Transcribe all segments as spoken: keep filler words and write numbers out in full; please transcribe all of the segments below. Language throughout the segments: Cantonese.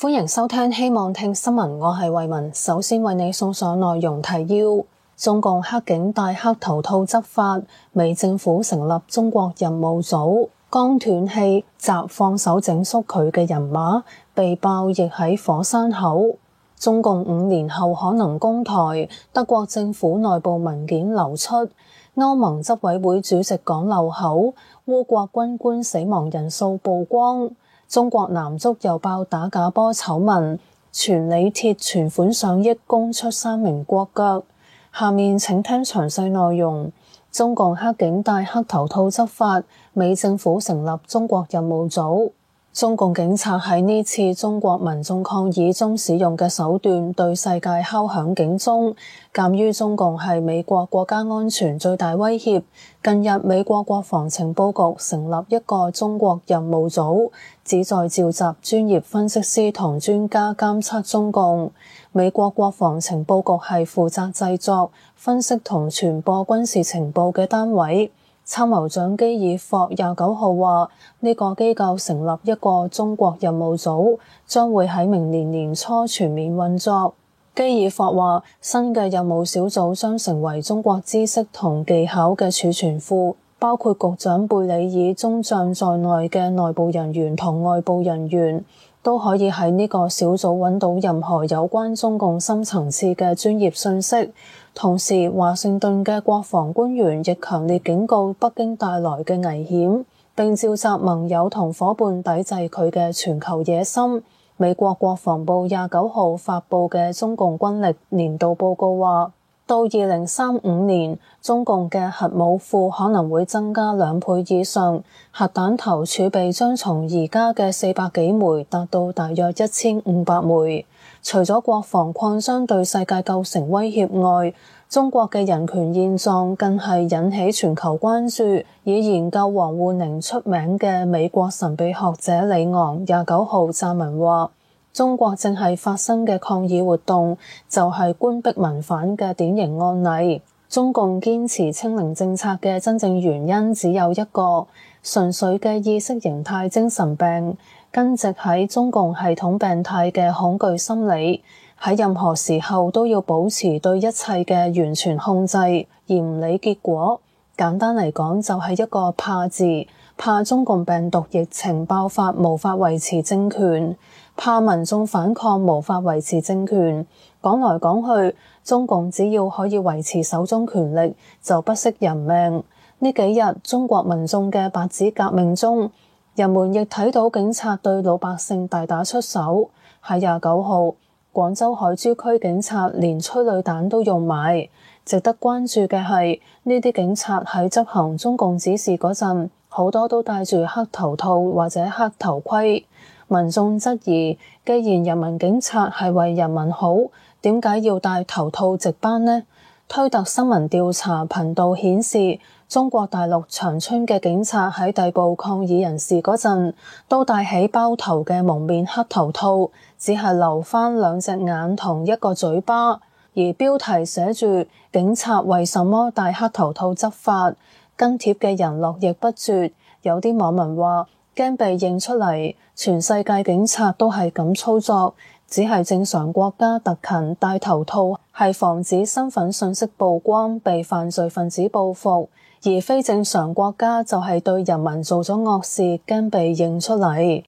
歡迎收聽希望聽新聞，我係慧雯。首先為你送上內容提要：中共黑警戴黑頭套執法，美政府成立中國任務組，剛斷氣，習放手整肅佢嘅人馬，被爆亦喺火山口。中共五年後可能攻台，德國政府內部文件流出，歐盟執委會主席講漏口，烏國軍官死亡人數曝光。中國男足又爆打假波醜聞，傳李鐵存款上億供出三名國腳。下面請聽詳細內容。中共黑警戴黑頭套執法，美政府成立中國任務組。中共警察喺呢次中國民眾抗議中使用嘅手段，對世界敲響警鐘。鑑於中共係美國國家安全最大威脅，近日美國國防情報局成立一個中國任務組，旨在召集專業分析師同專家監測中共。美國國防情報局係負責製作、分析同傳播軍事情報嘅單位。參謀長基爾霍廿九號話，呢個機構成立一個中國任務組，將會喺明年年初全面運作。基爾霍話，新嘅任務小組將成為中國知識同技巧嘅儲存庫，包括局長貝里爾中將在內嘅內部人員同外部人員都可以喺呢個小組揾到任何有關中共深層次嘅專業信息。同時，華盛頓嘅國防官員亦強烈警告北京帶來嘅危險，並召集盟友同夥伴抵制佢嘅全球野心。美國國防部廿九號發布嘅中共軍力年度報告話，到二零三五年，中共嘅核武庫可能會增加兩倍以上，核彈頭儲備將從而家嘅四百幾枚達到大約一千五百枚。除咗國防擴張對世界構成威脅外，中國嘅人權現狀更係引起全球關注。以研究王滬寧出名嘅美國神秘學者李昂廿九號撰文話，中國正係發生嘅抗議活動就係官逼民反嘅典型案例。中共堅持清零政策嘅真正原因只有一個，純粹嘅意識形態精神病，根植喺中共系統病態嘅恐懼心理，喺任何時候都要保持對一切嘅完全控制，而唔理結果。簡單嚟講，就係一個怕字，怕中共病毒疫情爆發無法維持政權，怕民眾反抗無法維持政權。講來講去，中共只要可以維持手中權力，就不惜人命。呢幾日中國民眾嘅白紙革命中，人們亦睇到警察對老百姓大打出手。喺廿九號，廣州海珠區警察連催淚彈都用埋。值得關注嘅係，呢啲警察喺執行中共指示嗰陣，好多都戴住黑頭套或者黑頭盔。民眾質疑，既然人民警察係為人民好，點解要戴頭套值班呢？推特新聞調查頻道顯示，中國大陸長春嘅警察喺逮捕抗議人士嗰陣，都戴起包頭嘅蒙面黑頭套，只係留返兩隻眼同一個嘴巴。而標題寫住警察為什麼戴黑頭套執法，跟帖嘅人絡繹不絕。有啲網民話驚被認出嚟，全世界警察都係咁操作，只係正常國家特勤戴頭套係防止身份信息曝光被犯罪分子報復，而非正常國家就係對人民做咗惡事驚被認出嚟。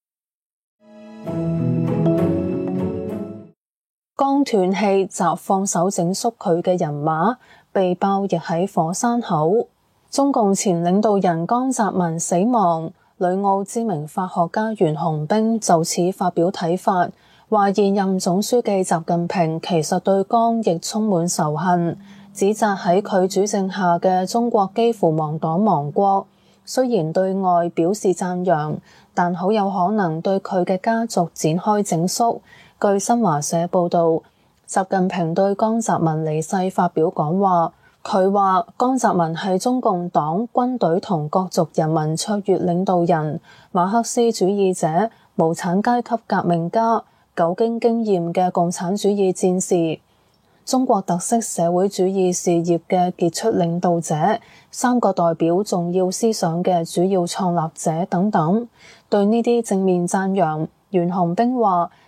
剛斷氣，習放手整肅佢嘅人馬，被爆亦喺火山口。中共前領導人江澤民死亡，旅澳知名法學家袁洪兵就此發表睇法，話現任總書記習近平其實對江亦充滿仇恨，指責喺佢主政下嘅中國幾乎亡黨亡國，雖然對外表示讚揚，但好有可能對佢嘅家族展開整肅。據新華社報導，習近平對江澤民離世發表講話，佢話江澤民係中共黨、軍隊同各族人民卓越領導人，馬克思主義者、無產階級革命家，久經經驗嘅共產主義戰士，中國特色社會主義事業嘅傑出領導者，三個代表重要思想嘅主要創立者等等。對呢啲正面讚揚，袁洪兵話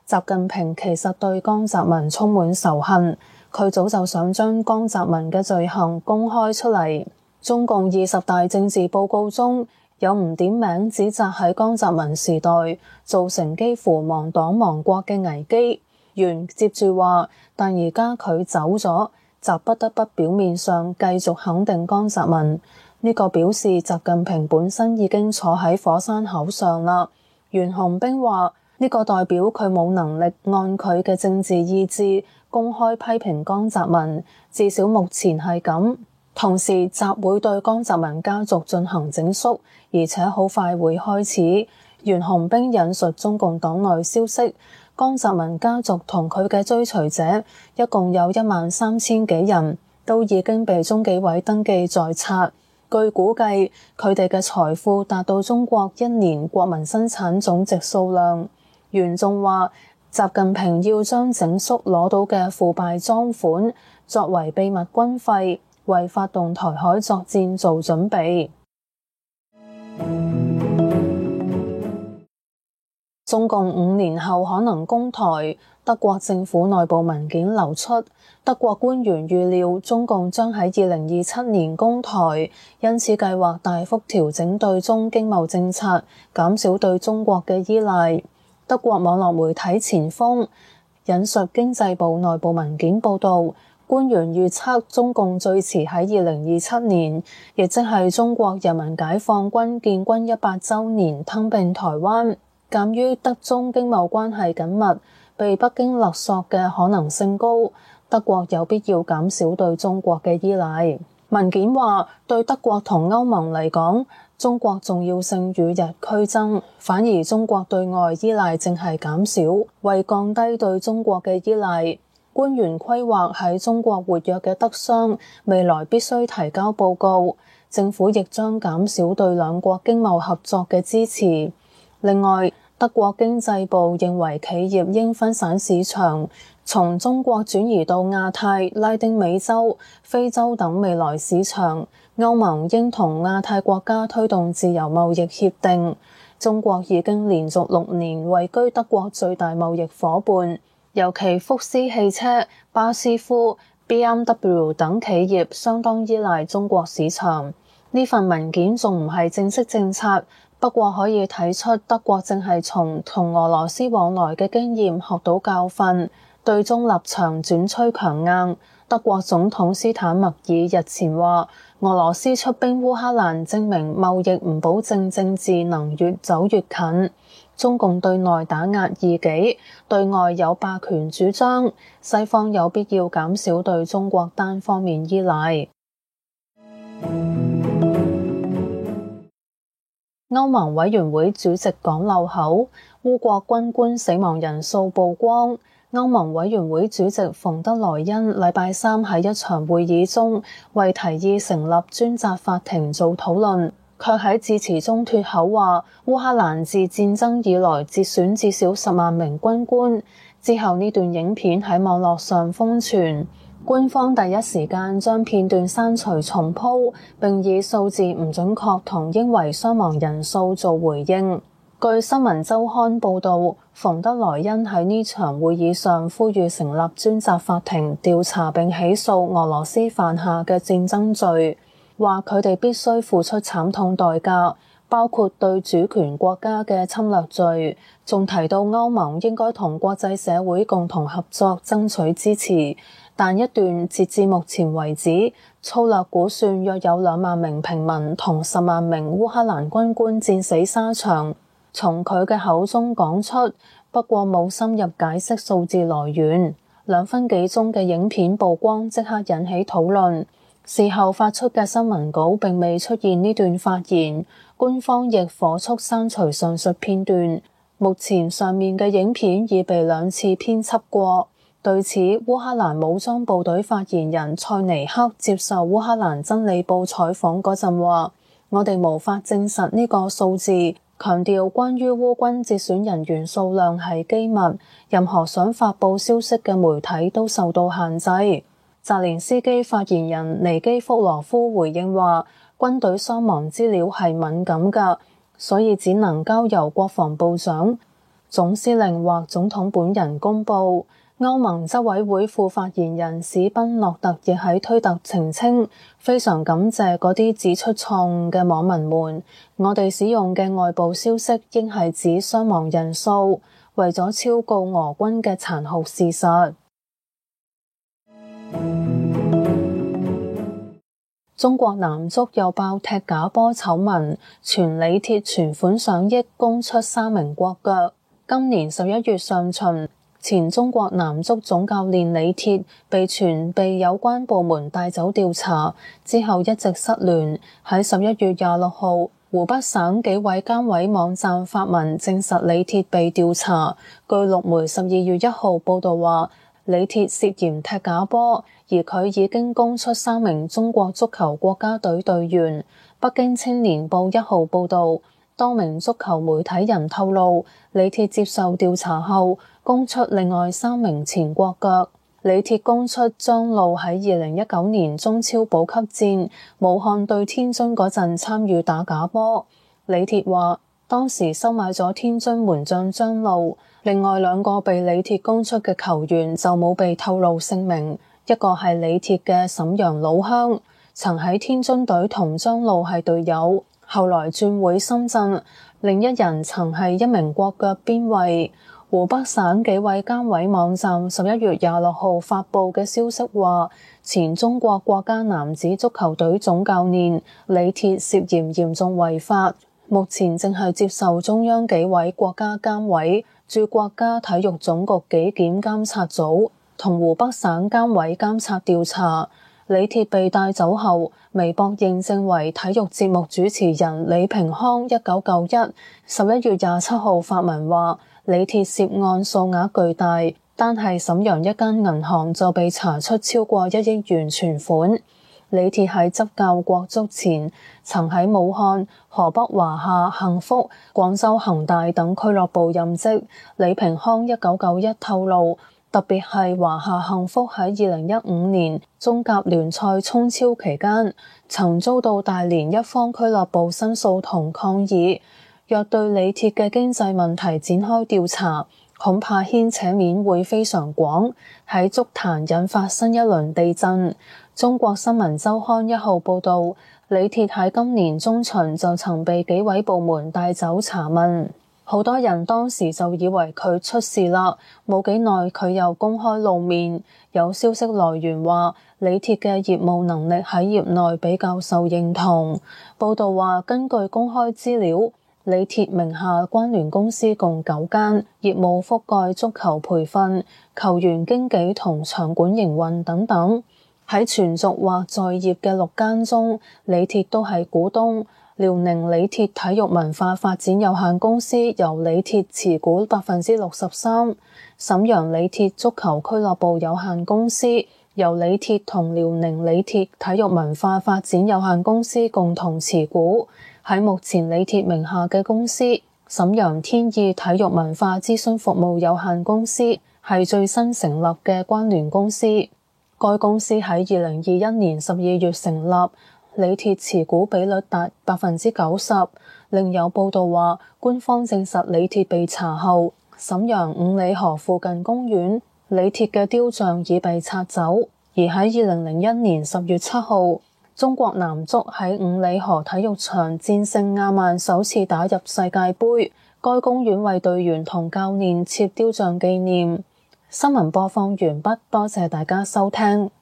習近平其實對江澤民充滿仇恨，佢早就想將江澤民嘅罪行公開出嚟。中共二十大政治報告中有唔點名指責喺江澤民時代造成幾乎亡黨亡國嘅危機。原接住話，但而家佢走咗，習不得不表面上繼續肯定江澤民。呢個表示習近平本身已經坐喺火山口上啦。袁洪兵話，呢個代表佢冇能力按佢嘅政治意志公開批評江澤民，至少目前係咁。同時習會對江澤民家族進行整肅，而且好快會開始。袁洪兵引述中共黨內消息，江澤民家族同佢嘅追隨者一共有一萬三千幾人，都已經被中紀委登記在冊。據估計，佢哋嘅財富達到中國一年國民生產總值數量。袁仲話，習近平要將整肅攞到嘅腐敗贓款作為秘密軍費，為發動台海作戰做準備。中共五年後可能攻台，德國政府內部文件流出，德國官員預料中共將喺二零二七年攻台，因此計劃大幅調整對中經貿政策，減少對中國嘅依賴。德國網絡媒體前鋒引述經濟部內部文件報導，官員預測中共最遲喺二零二七年，亦即係中國人民解放軍建軍一百週年吞併台灣。鑑於德中經貿關係緊密，被北京勒索嘅可能性高，德國有必要減少對中國嘅依賴。文件話，對德國同歐盟嚟講，中國重要性與日俱增，反而中國對外依賴正係減少。為降低對中國嘅依賴，官員規劃喺中國活躍嘅德商未來必須提交報告，政府亦將減少對兩國經貿合作嘅支持。另外，德國經濟部認為企業應分散市場，從中國轉移到亞太、拉丁美洲、非洲等未來市場。歐盟應同亞太國家推動自由貿易協定。中國已經連續六年位居德國最大貿易夥伴，尤其福斯汽車、巴斯夫、B M W 等企業相當依賴中國市場。呢份文件仲唔係正式政策，不過可以睇出德國正係從同俄羅斯往來嘅經驗學到教訓，對中立場轉趨強硬。德國總統斯坦默爾日前話，俄羅斯出兵烏克蘭證明貿易唔保證政治能越走越近。中共對內打壓異己，對外有霸權主張，西方有必要減少對中國單方面依賴。歐盟委員會主席講漏口，烏國軍官死亡人數曝光。歐盟委員會主席馮德萊恩禮拜三喺一場會議中為提議成立專責法庭做討論，卻喺致辭中脫口話烏克蘭自戰爭以來節選至少十萬名軍官。之後呢段影片喺網絡上瘋傳，官方第一時間將片段刪除重鋪，並以數字唔準確同應為傷亡人數做回應。據新聞週刊報導，馮德萊恩喺呢場會議上呼籲成立專責法庭調查並起訴俄羅斯犯下嘅戰爭罪，話佢哋必須付出慘痛代價，包括對主權國家嘅侵略罪。仲提到歐盟應該同國際社會共同合作爭取支持。但一段截至目前為止，粗略估算約有兩萬名平民同十萬名烏克蘭軍官戰死沙場，從佢嘅口中講出，不過冇深入解釋數字來源。兩分幾鐘嘅影片曝光，即刻引起討論。事後發出嘅新聞稿並未出現呢段發言，官方亦火速刪除上述片段。目前上面嘅影片已被兩次編輯過。對此，烏克蘭武裝部隊發言人塞尼克接受烏克蘭真理報採訪嗰陣話，我哋無法證實呢個數字，強調關於烏軍節選人員數量係機密，任何想發佈消息嘅媒體都受到限制。澤連斯基發言人尼基福羅夫回應話，軍隊傷亡資料係敏感㗎，所以只能交由國防部長。 總司令或總統本人公佈。歐盟執委會副發言人史賓諾特亦喺推特澄清，非常感謝嗰啲指出錯誤嘅網民們，我哋使用嘅外部消息應係指傷亡人數，為咗昭告俄軍嘅殘酷事實。中國男足又爆踢假波醜聞，傳李鐵存款上億供出三名國腳。今年十一月上旬，前中國男足總教練李鐵被傳被有關部門帶走調查，之後一直失聯。喺十一月廿六號，湖北省紀委監委網站發文證實李鐵被調查。據陸媒十二月一號報道話，李鐵涉嫌踢假波，而佢已經供出三名中國足球國家隊隊員。北京青年報一號報道，多名足球媒體人透露，李鐵接受調查後供出另外三名前國腳。李鐵供出張路喺二零一九年中超保級戰武漢對天津嗰陣參與打假波。李鐵話當時收買咗天津門將張路，另外兩個被李鐵供出嘅球員就冇被透露姓名，一個係李鐵嘅瀋陽老鄉，曾喺天津隊同張路係隊友，後來轉會深圳，另一人曾係一名國腳邊衛。湖北省紀委監委網站十一月廿六號發布嘅消息話，前中國國家男子足球隊總教練李鐵涉嫌嚴重違法，目前正係接受中央紀委國家監委駐國家體育總局紀檢監察組同湖北省監委監察調查。李鐵被帶走後，微博認證為體育節目主持人李平康一九九一，十一月廿七號發文話，李鐵涉案數額巨大，單係瀋陽一間銀行就被查出超過一億元存款。李鐵喺執教國足前，曾喺武漢、河北華夏幸福、廣州恒大等俱樂部任職。李平康一九九一透露，特別係華夏幸福喺二零一五年中甲聯賽衝超期間，曾遭到大連一方俱樂部申訴同抗議。若對李鐵嘅經濟問題展開調查，恐怕牽扯面會非常廣，喺足壇引發新一輪地震。中國新聞週刊一號報導，李鐵喺今年中旬就曾被紀委部門帶走查問，好多人當時就以為佢出事啦，冇幾耐佢又公開露面。有消息來源話，李鐵嘅業務能力喺業內比較受認同。報導話，根據公開資料，李鐵名下關聯公司共九間，業務覆蓋足球培訓、球員經紀同場館營運等等。喺全族或在業嘅六間中，李鐵都係股東。遼寧李鐵體育文化發展有限公司由李鐵持股百分之六十三，瀋陽李鐵足球俱樂部有限公司由李鐵同遼寧李鐵體育文化發展有限公司共同持股。喺目前李鐵名下嘅公司瀋陽天意體育文化諮詢服務有限公司係最新成立嘅關聯公司。該公司喺二零二一年十二月成立，李鐵持股比率達百分之九十。另有報道話，官方證實李鐵被查後，瀋陽五里河附近公園李鐵嘅雕像已被拆走。而喺二零零一年十月七號，中國男足喺五里河體育場戰勝亞曼，首次打入世界盃。該公園為隊員同教練設雕像紀念。新聞播放完畢，多謝大家收聽。